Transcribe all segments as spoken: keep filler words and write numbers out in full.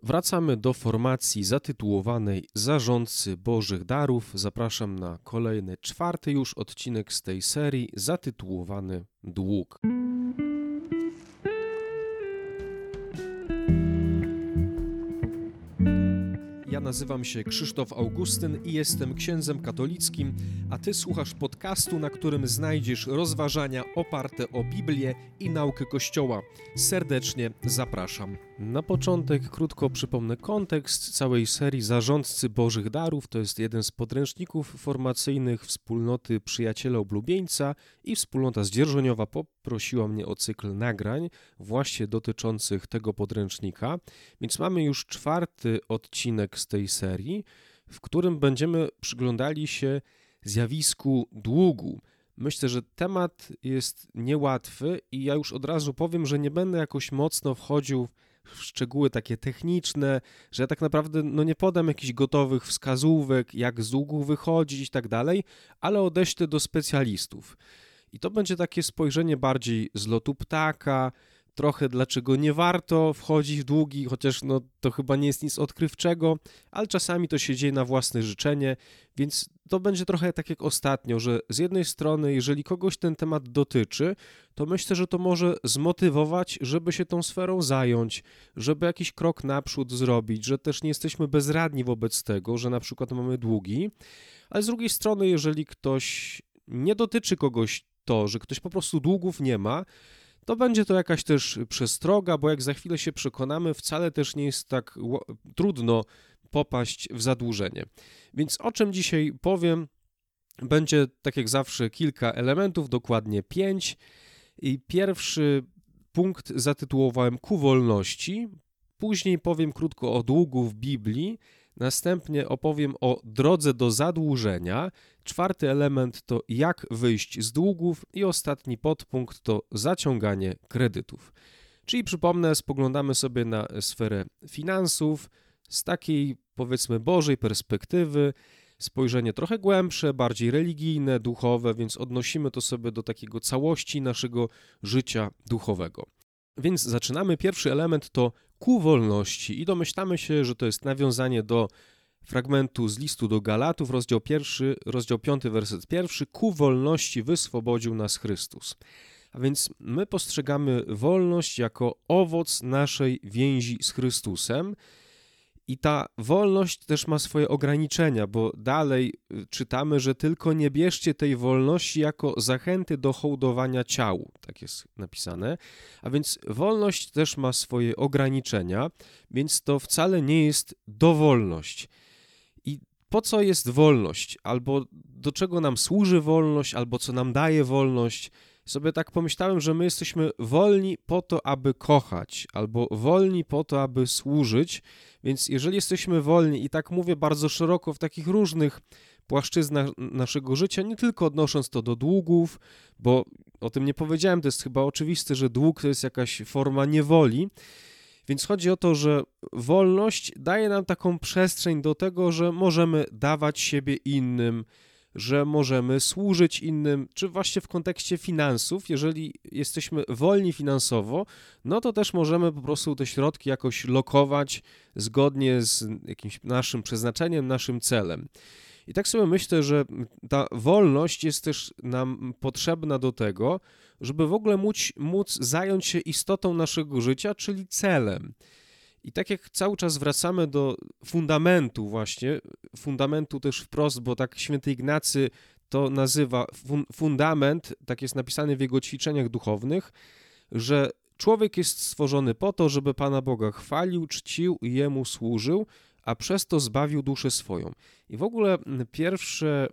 Wracamy do formacji zatytułowanej Zarządcy Bożych Darów. Zapraszam na kolejny, czwarty już odcinek z tej serii zatytułowany Dług. Ja nazywam się Krzysztof Augustyn i jestem księdzem katolickim, a Ty słuchasz podcastu, na którym znajdziesz rozważania oparte o Biblię i naukę Kościoła. Serdecznie zapraszam. Na początek krótko przypomnę kontekst całej serii Zarządcy Bożych Darów. To jest jeden z podręczników formacyjnych wspólnoty Przyjaciele Oblubieńca i wspólnota Zdzierżoniowa poprosiła mnie o cykl nagrań właśnie dotyczących tego podręcznika. Więc mamy już czwarty odcinek z tej serii, w którym będziemy przyglądali się zjawisku długu. Myślę, że temat jest niełatwy i ja już od razu powiem, że nie będę jakoś mocno wchodził w szczegóły takie techniczne, że ja tak naprawdę no nie podam jakichś gotowych wskazówek, jak z długu wychodzić i tak dalej, ale odeślę do specjalistów. I to będzie takie spojrzenie bardziej z lotu ptaka, trochę dlaczego nie warto wchodzić w długi, chociaż no, to chyba nie jest nic odkrywczego, ale czasami to się dzieje na własne życzenie, więc to będzie trochę tak jak ostatnio, że z jednej strony, jeżeli kogoś ten temat dotyczy, to myślę, że to może zmotywować, żeby się tą sferą zająć, żeby jakiś krok naprzód zrobić, że też nie jesteśmy bezradni wobec tego, że na przykład mamy długi, ale z drugiej strony, jeżeli ktoś nie dotyczy kogoś to, że ktoś po prostu długów nie ma, to będzie to jakaś też przestroga, bo jak za chwilę się przekonamy, wcale też nie jest tak trudno popaść w zadłużenie. Więc o czym dzisiaj powiem, będzie tak jak zawsze kilka elementów, dokładnie pięć. I pierwszy punkt zatytułowałem Ku wolności, później powiem krótko o długu w Biblii, następnie opowiem o drodze do zadłużenia, czwarty element to jak wyjść z długów i ostatni podpunkt to zaciąganie kredytów. Czyli przypomnę, spoglądamy sobie na sferę finansów z takiej powiedzmy Bożej perspektywy, spojrzenie trochę głębsze, bardziej religijne, duchowe, więc odnosimy to sobie do takiego całości naszego życia duchowego. Więc zaczynamy. Pierwszy element to ku wolności i domyślamy się, że to jest nawiązanie do fragmentu z listu do Galatów, rozdział pierwszy, rozdział piąty, werset pierwszy. Ku wolności wyswobodził nas Chrystus. A więc my postrzegamy wolność jako owoc naszej więzi z Chrystusem i ta wolność też ma swoje ograniczenia, bo dalej czytamy, że tylko nie bierzcie tej wolności jako zachęty do hołdowania ciału, tak jest napisane, a więc wolność też ma swoje ograniczenia, więc to wcale nie jest dowolność. I po co jest wolność? Albo do czego nam służy wolność, albo co nam daje wolność? Sobie tak pomyślałem, że my jesteśmy wolni po to, aby kochać, albo wolni po to, aby służyć, więc jeżeli jesteśmy wolni, i tak mówię bardzo szeroko w takich różnych płaszczyznach naszego życia, nie tylko odnosząc to do długów, bo o tym nie powiedziałem, to jest chyba oczywiste, że dług to jest jakaś forma niewoli, więc chodzi o to, że wolność daje nam taką przestrzeń do tego, że możemy dawać siebie innym, że możemy służyć innym, czy właśnie w kontekście finansów, jeżeli jesteśmy wolni finansowo, no to też możemy po prostu te środki jakoś lokować zgodnie z jakimś naszym przeznaczeniem, naszym celem. I tak sobie myślę, że ta wolność jest też nam potrzebna do tego, żeby w ogóle móc, móc zająć się istotą naszego życia, czyli celem. I tak jak cały czas wracamy do fundamentu właśnie, fundamentu też wprost, bo tak święty Ignacy to nazywa fundament, tak jest napisane w jego ćwiczeniach duchownych, że człowiek jest stworzony po to, żeby Pana Boga chwalił, czcił i Jemu służył, a przez to zbawił duszę swoją. I w ogóle pierwsze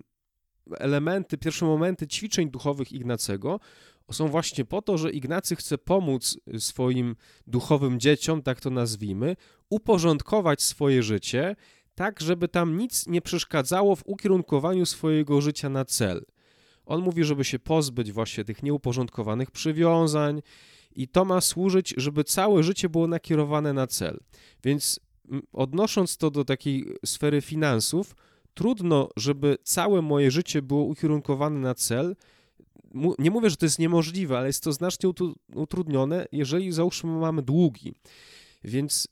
elementy, pierwsze momenty ćwiczeń duchowych Ignacego są właśnie po to, że Ignacy chce pomóc swoim duchowym dzieciom, tak to nazwijmy, uporządkować swoje życie tak, żeby tam nic nie przeszkadzało w ukierunkowaniu swojego życia na cel. On mówi, żeby się pozbyć właśnie tych nieuporządkowanych przywiązań i to ma służyć, żeby całe życie było nakierowane na cel. Więc odnosząc to do takiej sfery finansów, trudno, żeby całe moje życie było ukierunkowane na cel. Nie mówię, że to jest niemożliwe, ale jest to znacznie utrudnione, jeżeli załóżmy mamy długi. Więc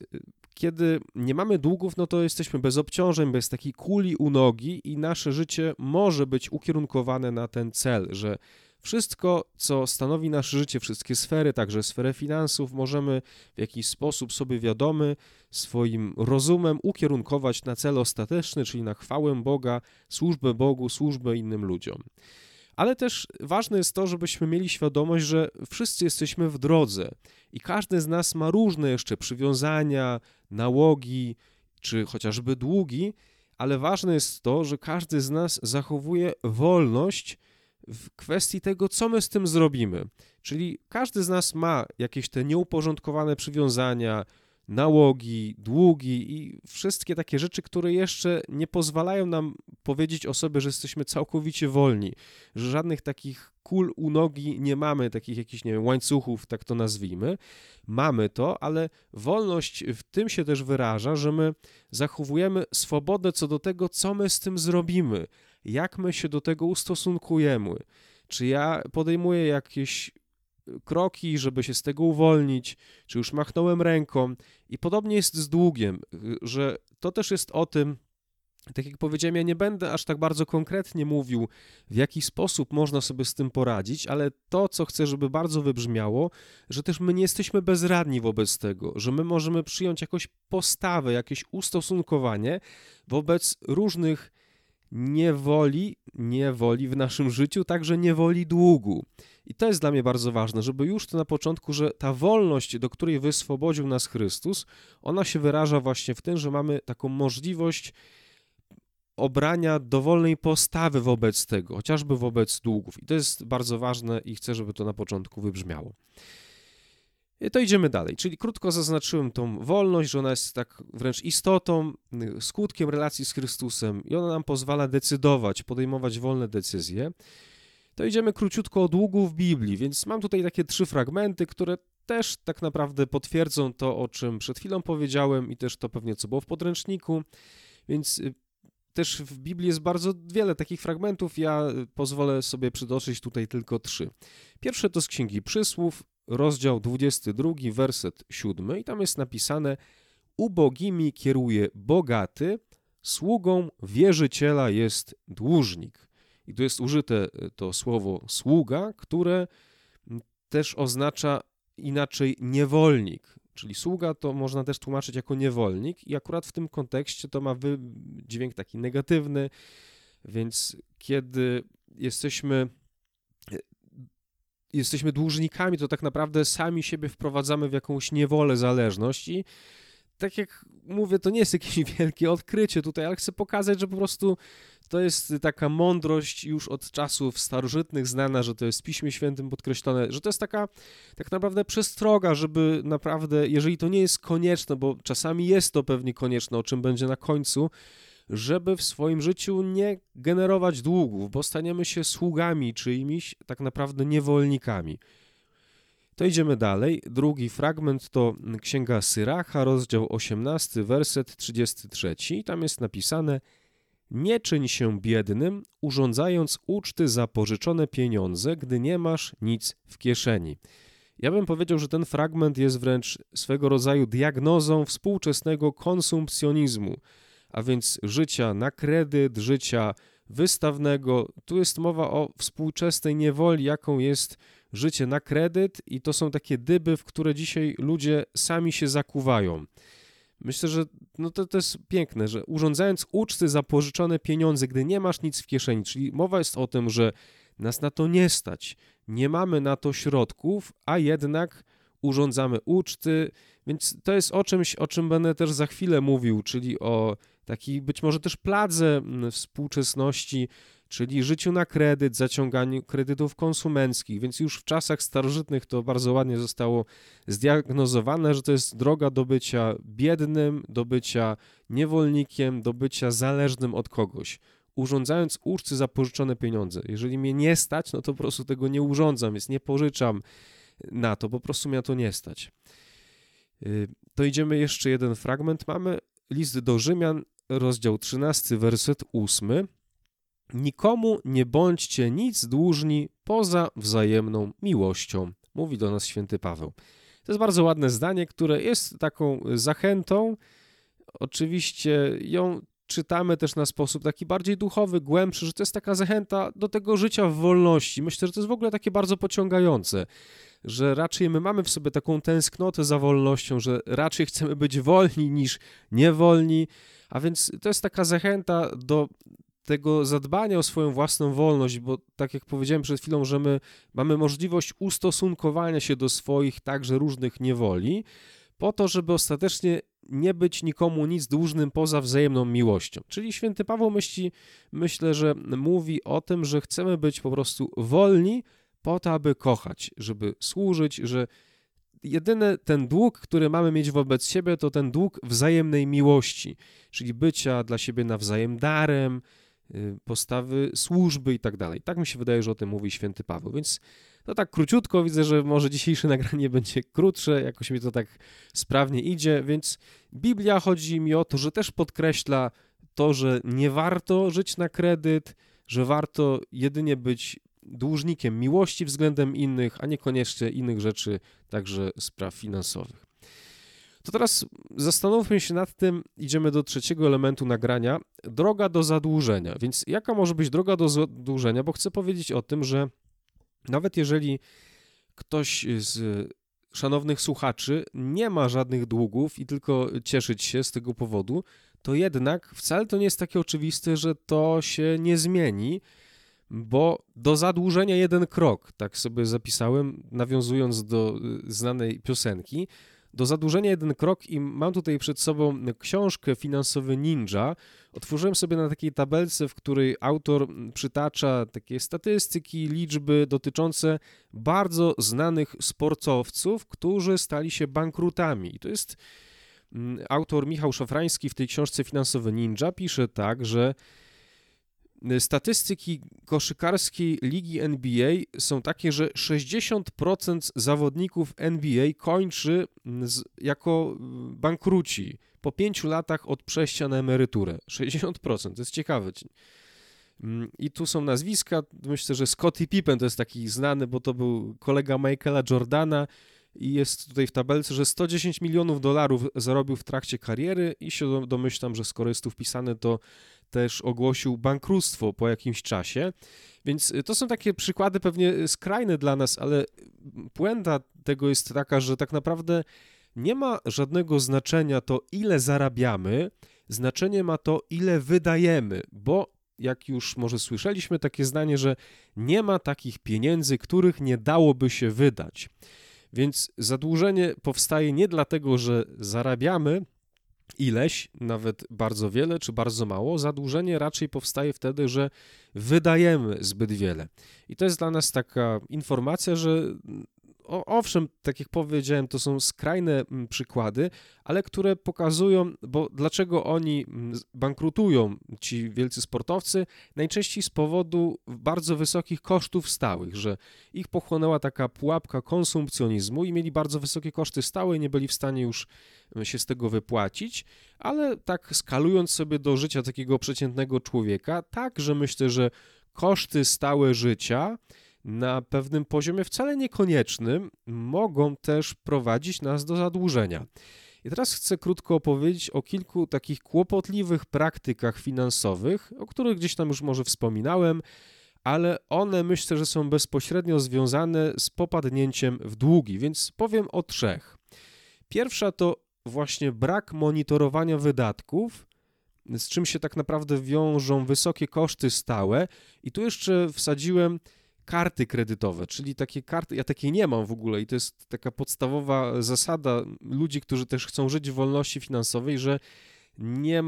kiedy nie mamy długów, no to jesteśmy bez obciążeń, bez takiej kuli u nogi i nasze życie może być ukierunkowane na ten cel, że wszystko, co stanowi nasze życie, wszystkie sfery, także sferę finansów, możemy w jakiś sposób sobie wiadomy, swoim rozumem ukierunkować na cel ostateczny, czyli na chwałę Boga, służbę Bogu, służbę innym ludziom. Ale też ważne jest to, żebyśmy mieli świadomość, że wszyscy jesteśmy w drodze i każdy z nas ma różne jeszcze przywiązania, nałogi czy chociażby długi, ale ważne jest to, że każdy z nas zachowuje wolność w kwestii tego, co my z tym zrobimy. Czyli każdy z nas ma jakieś te nieuporządkowane przywiązania, nałogi, długi i wszystkie takie rzeczy, które jeszcze nie pozwalają nam powiedzieć o sobie, że jesteśmy całkowicie wolni, że żadnych takich kul u nogi nie mamy, takich jakichś, nie wiem, łańcuchów, tak to nazwijmy. Mamy to, ale wolność w tym się też wyraża, że my zachowujemy swobodę co do tego, co my z tym zrobimy, jak my się do tego ustosunkujemy. Czy ja podejmuję jakieś kroki, żeby się z tego uwolnić, czy już machnąłem ręką. I podobnie jest z długiem, że to też jest o tym, tak jak powiedziałem, ja nie będę aż tak bardzo konkretnie mówił, w jaki sposób można sobie z tym poradzić, ale to, co chcę, żeby bardzo wybrzmiało, że też my nie jesteśmy bezradni wobec tego, że my możemy przyjąć jakąś postawę, jakieś ustosunkowanie wobec różnych niewoli, niewoli w naszym życiu, także niewoli długu. I to jest dla mnie bardzo ważne, żeby już to na początku, że ta wolność, do której wyswobodził nas Chrystus, ona się wyraża właśnie w tym, że mamy taką możliwość obrania dowolnej postawy wobec tego, chociażby wobec długów. I to jest bardzo ważne i chcę, żeby to na początku wybrzmiało. I to idziemy dalej, czyli krótko zaznaczyłem tą wolność, że ona jest tak wręcz istotą, skutkiem relacji z Chrystusem i ona nam pozwala decydować, podejmować wolne decyzje. To idziemy króciutko o długu w Biblii, więc mam tutaj takie trzy fragmenty, które też tak naprawdę potwierdzą to, o czym przed chwilą powiedziałem i też to pewnie, co było w podręczniku, więc też w Biblii jest bardzo wiele takich fragmentów, ja pozwolę sobie przytoczyć tutaj tylko trzy. Pierwsze to z Księgi Przysłów, rozdział dwudziesty drugi, werset siódmy i tam jest napisane: ubogimi kieruje bogaty, sługą wierzyciela jest dłużnik. I tu jest użyte to słowo sługa, które też oznacza inaczej niewolnik. Czyli sługa to można też tłumaczyć jako niewolnik i akurat w tym kontekście to ma wydźwięk taki negatywny, więc kiedy jesteśmy, jesteśmy dłużnikami, to tak naprawdę sami siebie wprowadzamy w jakąś niewolę, zależność i tak jak mówię, to nie jest jakieś wielkie odkrycie tutaj, ale chcę pokazać, że po prostu to jest taka mądrość już od czasów starożytnych znana, że to jest w Piśmie Świętym podkreślone, że to jest taka tak naprawdę przestroga, żeby naprawdę, jeżeli to nie jest konieczne, bo czasami jest to pewnie konieczne, o czym będzie na końcu, żeby w swoim życiu nie generować długów, bo staniemy się sługami czyimiś, tak naprawdę niewolnikami. To idziemy dalej. Drugi fragment to Księga Syracha, rozdział osiemnasty, werset trzydziesty trzeci. I tam jest napisane: nie czyń się biednym, urządzając uczty za pożyczone pieniądze, gdy nie masz nic w kieszeni. Ja bym powiedział, że ten fragment jest wręcz swego rodzaju diagnozą współczesnego konsumpcjonizmu, a więc życia na kredyt, życia wystawnego. Tu jest mowa o współczesnej niewoli, jaką jest życie na kredyt i to są takie dyby, w które dzisiaj ludzie sami się zakuwają. Myślę, że no to, to jest piękne, że urządzając uczty za pożyczone pieniądze, gdy nie masz nic w kieszeni, czyli mowa jest o tym, że nas na to nie stać, nie mamy na to środków, a jednak urządzamy uczty, więc to jest o czymś, o czym będę też za chwilę mówił, czyli o takiej być może też pladze współczesności, czyli życiu na kredyt, zaciąganiu kredytów konsumenckich, więc już w czasach starożytnych to bardzo ładnie zostało zdiagnozowane, że to jest droga do bycia biednym, do bycia niewolnikiem, do bycia zależnym od kogoś, urządzając uczty za pożyczone pieniądze. Jeżeli mnie nie stać, no to po prostu tego nie urządzam, więc nie pożyczam na to, po prostu mnie to nie stać. To idziemy jeszcze jeden fragment, mamy list do Rzymian, rozdział trzynasty, werset ósmy. Nikomu nie bądźcie nic dłużni poza wzajemną miłością, mówi do nas święty Paweł. To jest bardzo ładne zdanie, które jest taką zachętą. Oczywiście ją czytamy też na sposób taki bardziej duchowy, głębszy, że to jest taka zachęta do tego życia w wolności. Myślę, że to jest w ogóle takie bardzo pociągające, że raczej my mamy w sobie taką tęsknotę za wolnością, że raczej chcemy być wolni niż niewolni, a więc to jest taka zachęta do tego zadbania o swoją własną wolność, bo tak jak powiedziałem przed chwilą, że my mamy możliwość ustosunkowania się do swoich także różnych niewoli, po to, żeby ostatecznie nie być nikomu nic dłużnym poza wzajemną miłością. Czyli święty Paweł myśli, myślę, że mówi o tym, że chcemy być po prostu wolni po to, aby kochać, żeby służyć, że jedyny ten dług, który mamy mieć wobec siebie, to ten dług wzajemnej miłości, czyli bycia dla siebie nawzajem darem, postawy służby i tak dalej. Tak mi się wydaje, że o tym mówi święty Paweł, więc no tak króciutko, widzę, że może dzisiejsze nagranie będzie krótsze, jakoś mi to tak sprawnie idzie, więc Biblia, chodzi mi o to, że też podkreśla to, że nie warto żyć na kredyt, że warto jedynie być dłużnikiem miłości względem innych, a niekoniecznie innych rzeczy, także spraw finansowych. To teraz zastanówmy się nad tym, idziemy do trzeciego elementu nagrania, droga do zadłużenia. Więc jaka może być droga do zadłużenia? Bo chcę powiedzieć o tym, że nawet jeżeli ktoś z szanownych słuchaczy nie ma żadnych długów i tylko cieszyć się z tego powodu, to jednak wcale to nie jest takie oczywiste, że to się nie zmieni, bo do zadłużenia jeden krok, tak sobie zapisałem, nawiązując do znanej piosenki, do zadłużenia jeden krok i mam tutaj przed sobą książkę Finansowy Ninja. Otworzyłem sobie na takiej tabelce, w której autor przytacza takie statystyki, liczby dotyczące bardzo znanych sportowców, którzy stali się bankrutami. I to jest autor Michał Szafrański w tej książce Finansowy Ninja pisze tak, że statystyki koszykarskiej ligi N B A są takie, że sześćdziesiąt procent zawodników N B A kończy z, jako bankruci po pięciu latach od przejścia na emeryturę. sześćdziesiąt procent, to jest ciekawe. I tu są nazwiska, myślę, że Scottie Pippen to jest taki znany, bo to był kolega Michaela Jordana i jest tutaj w tabelce, że sto dziesięć milionów dolarów zarobił w trakcie kariery i się domyślam, że skoro jest tu wpisane, to też ogłosił bankructwo po jakimś czasie, więc to są takie przykłady pewnie skrajne dla nas, ale puenta tego jest taka, że tak naprawdę nie ma żadnego znaczenia to, ile zarabiamy, znaczenie ma to, ile wydajemy, bo jak już może słyszeliśmy takie zdanie, że nie ma takich pieniędzy, których nie dałoby się wydać. Więc zadłużenie powstaje nie dlatego, że zarabiamy ileś, nawet bardzo wiele czy bardzo mało. Zadłużenie raczej powstaje wtedy, że wydajemy zbyt wiele. I to jest dla nas taka informacja, że o, owszem, tak jak powiedziałem, to są skrajne przykłady, ale które pokazują, bo dlaczego oni bankrutują, ci wielcy sportowcy, najczęściej z powodu bardzo wysokich kosztów stałych, że ich pochłonęła taka pułapka konsumpcjonizmu i mieli bardzo wysokie koszty stałe i nie byli w stanie już się z tego wypłacić, ale tak skalując sobie do życia takiego przeciętnego człowieka, tak, że myślę, że koszty stałe życia na pewnym poziomie wcale niekoniecznym mogą też prowadzić nas do zadłużenia. I teraz chcę krótko opowiedzieć o kilku takich kłopotliwych praktykach finansowych, o których gdzieś tam już może wspominałem, ale one myślę, że są bezpośrednio związane z popadnięciem w długi, więc powiem o trzech. Pierwsza to właśnie brak monitorowania wydatków, z czym się tak naprawdę wiążą wysokie koszty stałe i tu jeszcze wsadziłem karty kredytowe, czyli takie karty, ja takiej nie mam w ogóle i to jest taka podstawowa zasada ludzi, którzy też chcą żyć w wolności finansowej, że nie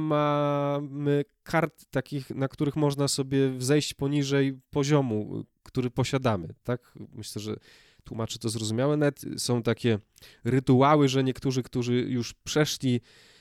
mamy kart takich, na których można sobie zejść poniżej poziomu, który posiadamy, tak? Myślę, że tłumaczę to zrozumiałe. Nawet są takie rytuały, że niektórzy, którzy już przeszli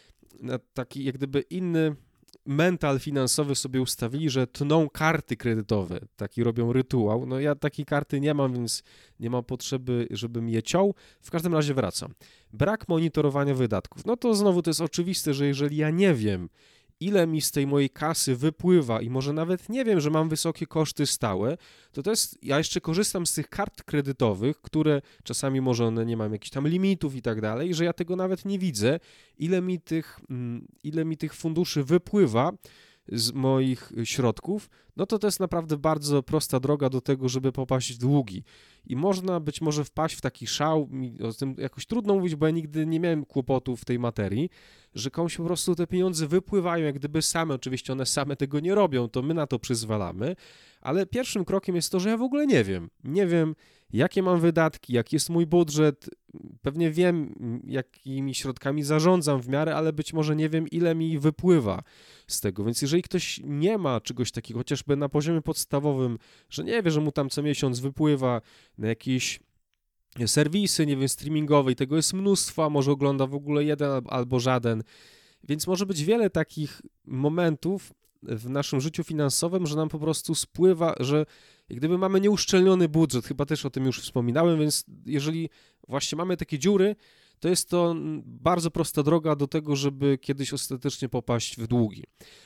na taki jak gdyby inny mental finansowy sobie ustawili, że tną karty kredytowe, taki robią rytuał. No ja takiej karty nie mam, więc nie mam potrzeby, żebym je ciął. W każdym razie wracam. Brak monitorowania wydatków. No to znowu to jest oczywiste, że jeżeli ja nie wiem, ile mi z tej mojej kasy wypływa i może nawet nie wiem, że mam wysokie koszty stałe, to to jest, ja jeszcze korzystam z tych kart kredytowych, które czasami może one nie mają jakichś tam limitów i tak dalej, że ja tego nawet nie widzę, ile mi tych, ile mi tych funduszy wypływa z moich środków, no to to jest naprawdę bardzo prosta droga do tego, żeby popaść w długi. I można być może wpaść w taki szał, mi o tym jakoś trudno mówić, bo ja nigdy nie miałem kłopotów w tej materii, że komuś po prostu te pieniądze wypływają, jak gdyby same, oczywiście one same tego nie robią, to my na to przyzwalamy, ale pierwszym krokiem jest to, że ja w ogóle nie wiem. Nie wiem, jakie mam wydatki, jaki jest mój budżet, pewnie wiem, jakimi środkami zarządzam w miarę, ale być może nie wiem, ile mi wypływa z tego, więc jeżeli ktoś nie ma czegoś takiego, chociażby na poziomie podstawowym, że nie wie, że mu tam co miesiąc wypływa na jakieś serwisy, nie wiem, streamingowe i tego jest mnóstwo, a może ogląda w ogóle jeden albo żaden, więc może być wiele takich momentów w naszym życiu finansowym, że nam po prostu spływa, że jak gdyby mamy nieuszczelniony budżet, chyba też o tym już wspominałem, więc jeżeli właśnie mamy takie dziury, to jest to bardzo prosta droga do tego, żeby kiedyś ostatecznie popaść w długi.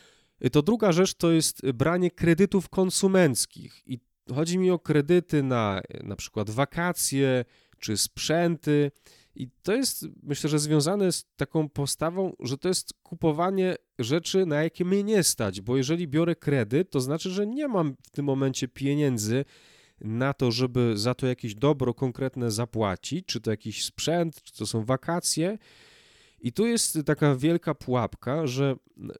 To druga rzecz to jest branie kredytów konsumenckich i chodzi mi o kredyty na na przykład wakacje czy sprzęty i to jest, myślę, że związane z taką postawą, że to jest kupowanie rzeczy, na jakie mnie nie stać, bo jeżeli biorę kredyt, to znaczy, że nie mam w tym momencie pieniędzy na to, żeby za to jakieś dobro konkretne zapłacić, czy to jakiś sprzęt, czy to są wakacje. I tu jest taka wielka pułapka, że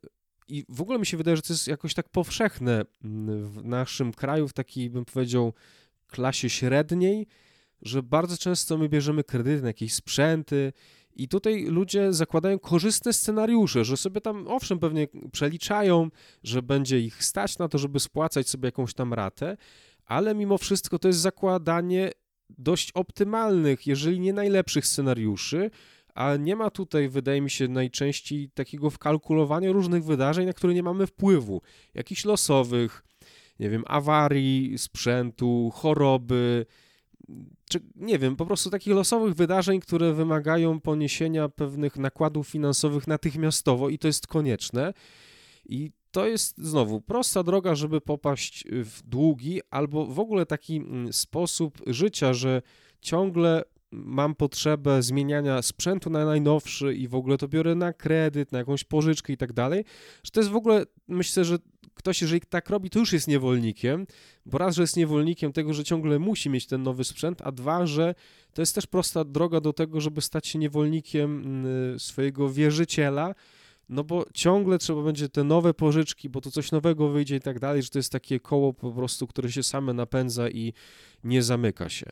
i w ogóle mi się wydaje, że to jest jakoś tak powszechne w naszym kraju, w takiej, bym powiedział, klasie średniej, że bardzo często my bierzemy kredyty na jakieś sprzęty i tutaj ludzie zakładają korzystne scenariusze, że sobie tam, owszem, pewnie przeliczają, że będzie ich stać na to, żeby spłacać sobie jakąś tam ratę, ale mimo wszystko to jest zakładanie dość optymalnych, jeżeli nie najlepszych scenariuszy, a nie ma tutaj, wydaje mi się, najczęściej takiego wkalkulowania różnych wydarzeń, na które nie mamy wpływu, jakichś losowych, nie wiem, awarii sprzętu, choroby, czy nie wiem, po prostu takich losowych wydarzeń, które wymagają poniesienia pewnych nakładów finansowych natychmiastowo i to jest konieczne. I to jest znowu prosta droga, żeby popaść w długi albo w ogóle taki sposób życia, że ciągle mam potrzebę zmieniania sprzętu na najnowszy i w ogóle to biorę na kredyt, na jakąś pożyczkę i tak dalej, że to jest w ogóle, myślę, że ktoś, jeżeli tak robi, to już jest niewolnikiem, bo raz, że jest niewolnikiem tego, że ciągle musi mieć ten nowy sprzęt, a dwa, że to jest też prosta droga do tego, żeby stać się niewolnikiem swojego wierzyciela, no bo ciągle trzeba będzie te nowe pożyczki, bo to coś nowego wyjdzie i tak dalej, że to jest takie koło po prostu, które się same napędza i nie zamyka się.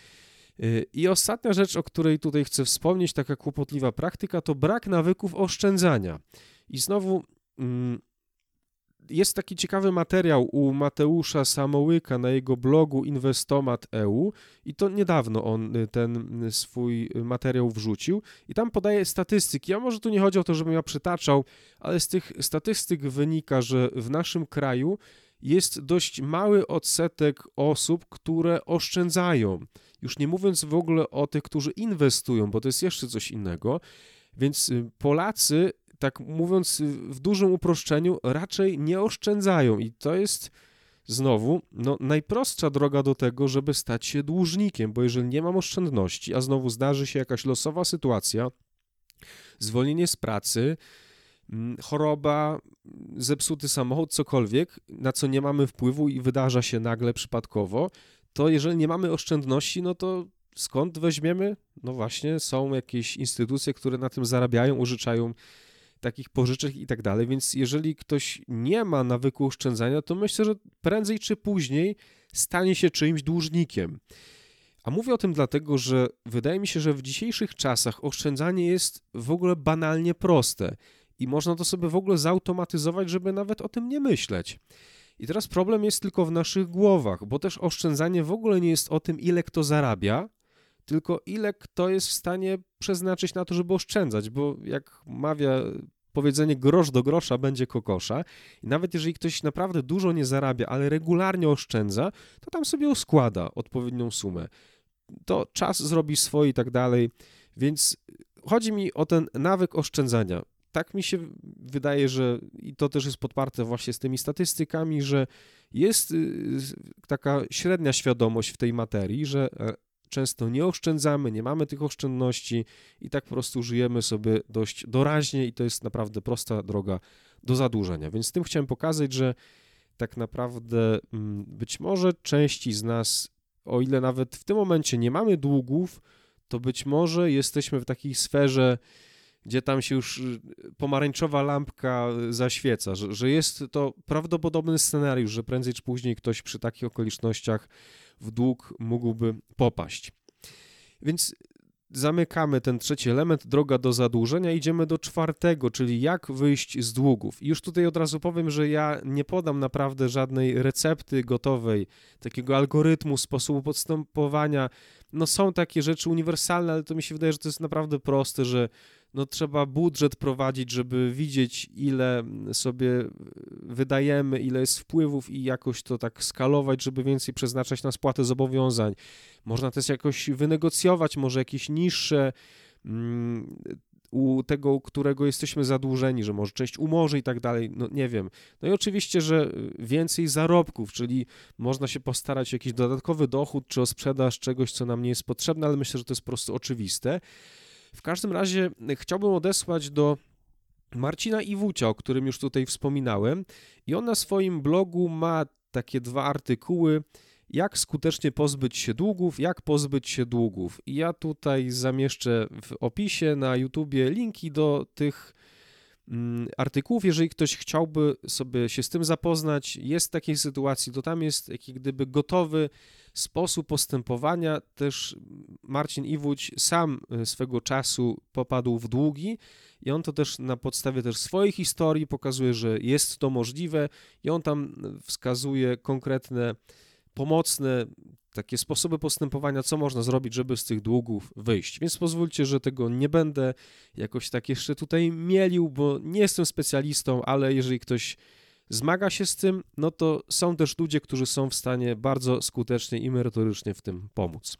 I ostatnia rzecz, o której tutaj chcę wspomnieć, taka kłopotliwa praktyka, to brak nawyków oszczędzania. I znowu mm, jest taki ciekawy materiał u Mateusza Samołyka na jego blogu Inwestomat kropka e u i to niedawno on ten swój materiał wrzucił i tam podaje statystyki. A może tu nie chodzi o to, żebym ja przytaczał, ale z tych statystyk wynika, że w naszym kraju jest dość mały odsetek osób, które oszczędzają. Już nie mówiąc w ogóle o tych, którzy inwestują, bo to jest jeszcze coś innego. Więc Polacy, tak mówiąc w dużym uproszczeniu, raczej nie oszczędzają i to jest znowu no, najprostsza droga do tego, żeby stać się dłużnikiem, bo jeżeli nie mam oszczędności, a znowu zdarzy się jakaś losowa sytuacja, zwolnienie z pracy, choroba, zepsuty samochód, cokolwiek, na co nie mamy wpływu i wydarza się nagle przypadkowo, to jeżeli nie mamy oszczędności, no to skąd weźmiemy? No właśnie, są jakieś instytucje, które na tym zarabiają, użyczają takich pożyczek i tak dalej, więc jeżeli ktoś nie ma nawyku oszczędzania, to myślę, że prędzej czy później stanie się czyimś dłużnikiem. A mówię o tym dlatego, że wydaje mi się, że w dzisiejszych czasach oszczędzanie jest w ogóle banalnie proste i można to sobie w ogóle zautomatyzować, żeby nawet o tym nie myśleć. I teraz problem jest tylko w naszych głowach, bo też oszczędzanie w ogóle nie jest o tym, ile kto zarabia, tylko ile kto jest w stanie przeznaczyć na to, żeby oszczędzać, bo jak mawia powiedzenie grosz do grosza będzie kokosza i nawet jeżeli ktoś naprawdę dużo nie zarabia, ale regularnie oszczędza, to tam sobie uskłada odpowiednią sumę. To czas zrobi swoje i tak dalej, więc chodzi mi o ten nawyk oszczędzania. tak mi się wydaje, że i to też jest podparte właśnie z tymi statystykami, że jest taka średnia świadomość w tej materii, że często nie oszczędzamy, nie mamy tych oszczędności i tak po prostu żyjemy sobie dość doraźnie i to jest naprawdę prosta droga do zadłużenia. Więc tym chciałem pokazać, że tak naprawdę być może części z nas, o ile nawet w tym momencie nie mamy długów, to być może jesteśmy w takiej sferze, gdzie tam się już pomarańczowa lampka zaświeca, że, że jest to prawdopodobny scenariusz, że prędzej czy później ktoś przy takich okolicznościach w dług mógłby popaść. Więc zamykamy ten trzeci element, droga do zadłużenia, idziemy do czwartego, czyli jak wyjść z długów. I już tutaj od razu powiem, że ja nie podam naprawdę żadnej recepty gotowej, takiego algorytmu, sposobu postępowania. No są takie rzeczy uniwersalne, ale to mi się wydaje, że to jest naprawdę proste, że no trzeba budżet prowadzić, żeby widzieć, ile sobie wydajemy, ile jest wpływów i jakoś to tak skalować, żeby więcej przeznaczać na spłatę zobowiązań. Można też jakoś wynegocjować, może jakieś niższe um, u tego, u którego jesteśmy zadłużeni, że może część umorzy i tak dalej, no nie wiem. No i oczywiście, że więcej zarobków, czyli można się postarać o jakiś dodatkowy dochód, czy o sprzedaż czegoś, co nam nie jest potrzebne, ale myślę, że to jest po prostu oczywiste. W każdym razie chciałbym odesłać do Marcina Iwucia, o którym już tutaj wspominałem, i on na swoim blogu ma takie dwa artykuły, jak skutecznie pozbyć się długów, jak pozbyć się długów. I ja tutaj zamieszczę w opisie na YouTubie linki do tych mm, artykułów. Jeżeli ktoś chciałby sobie się z tym zapoznać, jest w takiej sytuacji, to tam jest jak gdyby gotowy sposób postępowania. Też Marcin Iwódź sam swego czasu popadł w długi i on to też na podstawie też swojej historii pokazuje, że jest to możliwe i on tam wskazuje konkretne, pomocne takie sposoby postępowania, co można zrobić, żeby z tych długów wyjść. Więc pozwólcie, że tego nie będę jakoś tak jeszcze tutaj mielił, bo nie jestem specjalistą, ale jeżeli ktoś zmaga się z tym, no to są też ludzie, którzy są w stanie bardzo skutecznie i merytorycznie w tym pomóc.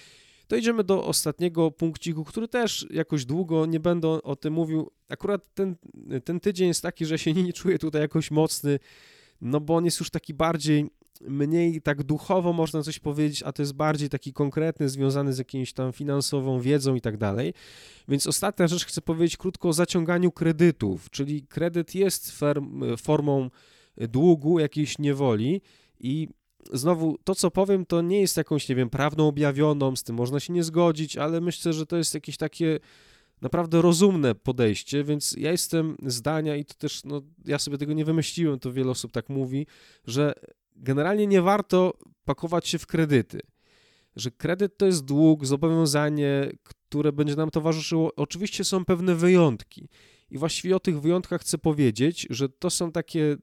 To idziemy do ostatniego punkciku, który też jakoś długo nie będę o tym mówił. Akurat ten, ten tydzień jest taki, że się nie czuję tutaj jakoś mocny, no bo on jest już taki bardziej, mniej tak duchowo można coś powiedzieć, a to jest bardziej taki konkretny, związany z jakimś tam finansową wiedzą i tak dalej. Więc ostatnia rzecz chcę powiedzieć krótko o zaciąganiu kredytów, czyli kredyt jest ferm, formą długu, jakiejś niewoli i znowu to, co powiem, to nie jest jakąś, nie wiem, prawdą objawioną, z tym można się nie zgodzić, ale myślę, że to jest jakieś takie naprawdę rozumne podejście, więc ja jestem zdania i to też, no, ja sobie tego nie wymyśliłem, to wiele osób tak mówi, że generalnie nie warto pakować się w kredyty, że kredyt to jest dług, zobowiązanie, które będzie nam towarzyszyło. Oczywiście są pewne wyjątki i właściwie o tych wyjątkach chcę powiedzieć, że to są takie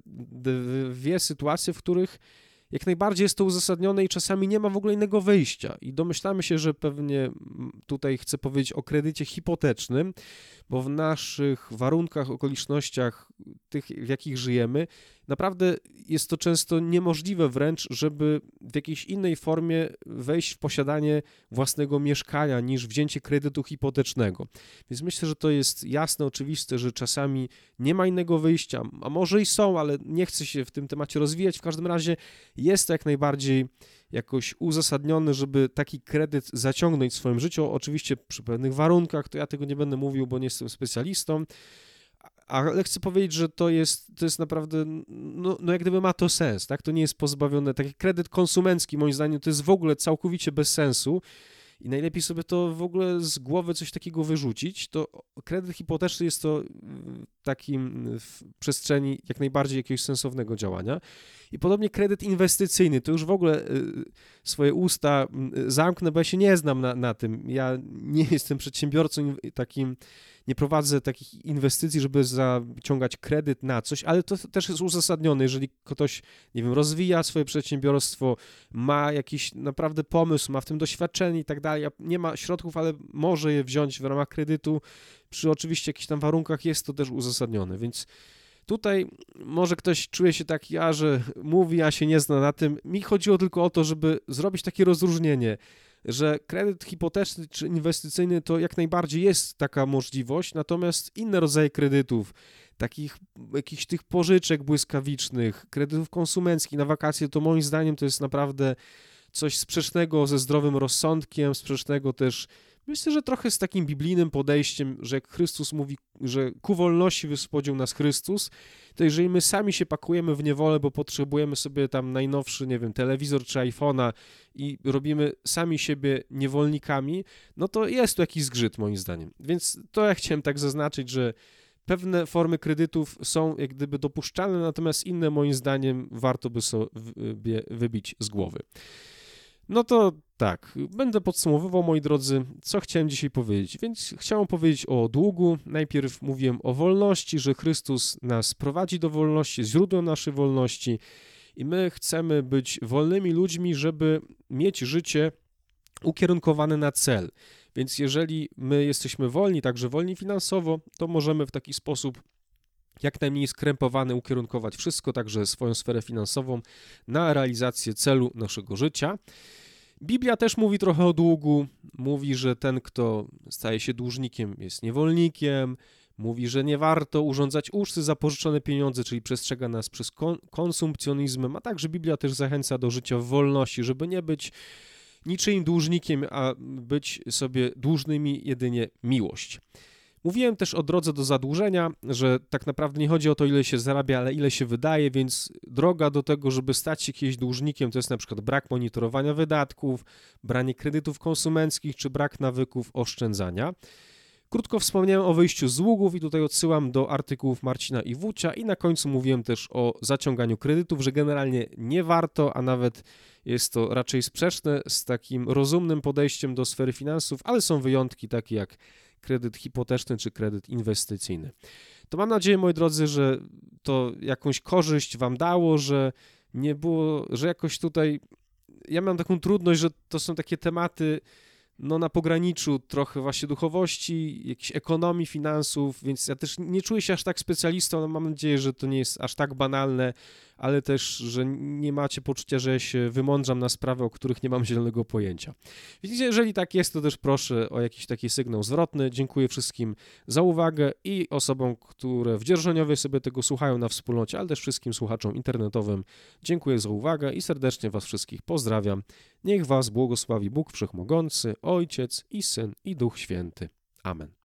dwie sytuacje, w których jak najbardziej jest to uzasadnione i czasami nie ma w ogóle innego wyjścia. I domyślamy się, że pewnie tutaj chcę powiedzieć o kredycie hipotecznym, bo w naszych warunkach, okolicznościach, tych w jakich żyjemy, naprawdę jest to często niemożliwe wręcz, żeby w jakiejś innej formie wejść w posiadanie własnego mieszkania niż wzięcie kredytu hipotecznego. Więc myślę, że to jest jasne, oczywiste, że czasami nie ma innego wyjścia, a może i są, ale nie chcę się w tym temacie rozwijać. W każdym razie jest to jak najbardziej jakoś uzasadnione, żeby taki kredyt zaciągnąć w swoim życiu, oczywiście przy pewnych warunkach, to ja tego nie będę mówił, bo nie jestem specjalistą, ale chcę powiedzieć, że to jest, to jest naprawdę, no, no jak gdyby ma to sens, tak? To nie jest pozbawione, taki kredyt konsumencki moim zdaniem to jest w ogóle całkowicie bez sensu i najlepiej sobie to w ogóle z głowy coś takiego wyrzucić, to kredyt hipoteczny jest to w takim w przestrzeni jak najbardziej jakiegoś sensownego działania. I podobnie kredyt inwestycyjny, to już w ogóle swoje usta zamknę, bo ja się nie znam na, na tym. Ja nie jestem przedsiębiorcą takim, nie prowadzę takich inwestycji, żeby zaciągać kredyt na coś, ale to też jest uzasadnione, jeżeli ktoś, nie wiem, rozwija swoje przedsiębiorstwo, ma jakiś naprawdę pomysł, ma w tym doświadczenie i tak dalej, nie ma środków, ale może je wziąć w ramach kredytu, przy oczywiście jakichś tam warunkach jest to też uzasadnione, więc tutaj może ktoś czuje się tak, ja, że mówi, ja się nie zna na tym. Mi chodziło tylko o to, żeby zrobić takie rozróżnienie, że kredyt hipoteczny czy inwestycyjny to jak najbardziej jest taka możliwość, natomiast inne rodzaje kredytów, takich jakichś tych pożyczek błyskawicznych, kredytów konsumenckich na wakacje, to moim zdaniem to jest naprawdę coś sprzecznego ze zdrowym rozsądkiem, sprzecznego też, myślę, że trochę z takim biblijnym podejściem, że jak Chrystus mówi, że ku wolności wyspodził nas Chrystus, to jeżeli my sami się pakujemy w niewolę, bo potrzebujemy sobie tam najnowszy, nie wiem, telewizor czy iPhone'a i robimy sami siebie niewolnikami, no to jest tu jakiś zgrzyt moim zdaniem. Więc to ja chciałem tak zaznaczyć, że pewne formy kredytów są jak gdyby dopuszczalne, natomiast inne moim zdaniem warto by sobie wybić z głowy. No to tak, będę podsumowywał, moi drodzy, co chciałem dzisiaj powiedzieć. Więc chciałem powiedzieć o długu. Najpierw mówiłem o wolności, że Chrystus nas prowadzi do wolności, źródłem naszej wolności i my chcemy być wolnymi ludźmi, żeby mieć życie ukierunkowane na cel. Więc jeżeli my jesteśmy wolni, także wolni finansowo, to możemy w taki sposób jak najmniej skrępowany ukierunkować wszystko, także swoją sferę finansową na realizację celu naszego życia. Biblia też mówi trochę o długu, mówi, że ten, kto staje się dłużnikiem, jest niewolnikiem, mówi, że nie warto urządzać uczty za pożyczone pieniądze, czyli przestrzega nas przez kon- konsumpcjonizmem, a także Biblia też zachęca do życia w wolności, żeby nie być niczyim dłużnikiem, a być sobie dłużnymi jedynie miłość. Mówiłem też o drodze do zadłużenia, że tak naprawdę nie chodzi o to, ile się zarabia, ale ile się wydaje, więc droga do tego, żeby stać się kiedyś dłużnikiem, to jest na przykład brak monitorowania wydatków, branie kredytów konsumenckich czy brak nawyków oszczędzania. Krótko wspomniałem o wyjściu z długów i tutaj odsyłam do artykułów Marcina Iwucia i na końcu mówiłem też o zaciąganiu kredytów, że generalnie nie warto, a nawet jest to raczej sprzeczne z takim rozumnym podejściem do sfery finansów, ale są wyjątki takie jak kredyt hipoteczny czy kredyt inwestycyjny. To mam nadzieję, moi drodzy, że to jakąś korzyść wam dało, że nie było, że jakoś tutaj, ja mam taką trudność, że to są takie tematy no na pograniczu trochę właśnie duchowości, jakiejś ekonomii, finansów, więc ja też nie czuję się aż tak specjalistą, no mam nadzieję, że to nie jest aż tak banalne, ale też, że nie macie poczucia, że ja się wymądrzam na sprawy, o których nie mam zielonego pojęcia. Więc jeżeli tak jest, to też proszę o jakiś taki sygnał zwrotny. Dziękuję wszystkim za uwagę i osobom, które w Dzierżoniowie sobie tego słuchają na wspólnocie, ale też wszystkim słuchaczom internetowym. Dziękuję za uwagę i serdecznie was wszystkich pozdrawiam. Niech was błogosławi Bóg Wszechmogący, Ojciec i Syn i Duch Święty. Amen.